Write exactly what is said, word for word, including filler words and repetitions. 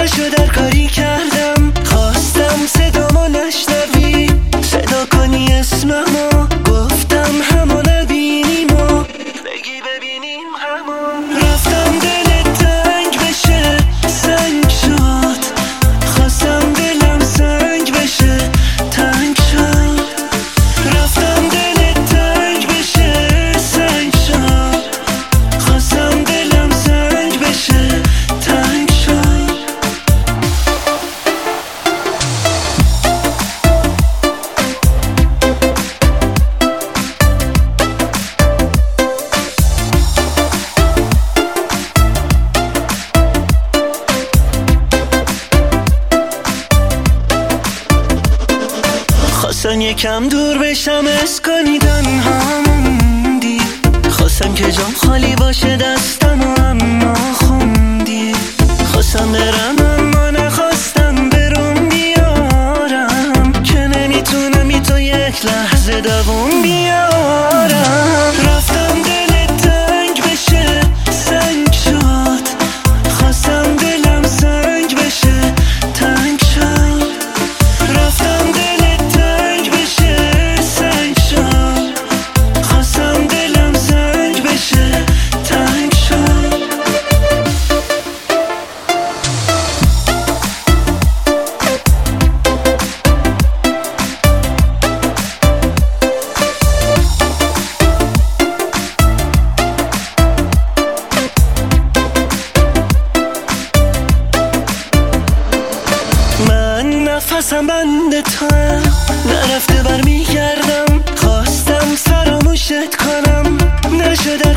نشد هر کاری کردم، خواستم صدامو نشنوی، صدا کنی اسممو، گفتم همو نبینیم و بگی ببینیم همو. رفتم دلت تنگ بشه سنگ شد، خواستم دلم سنگ بشه تنگ شد. رفتم دلت تنگ بشه سنگ شد، خواستم دلم سنگ بشه تنگ شد. خواستم یکم دور بشم، اس کنی تنها موندی، خواستم که جام خالی باشه دستم و اما خوندی. خواستم برم اما نخواستم برون بیارم، که نمیتونم بی تو یک لحظه دووم بیارم. رفتم دلت تنگ بشه سنگ شد، خواستم دلم سنگ بشه تنگ شد. رفتم دلت تنگ بشه سنگ شد، خواستم دلم سنگ بشه تنگ شد. من نفسم بند توام، نرفته برمیگردم، خواستم فراموشت کنم نشده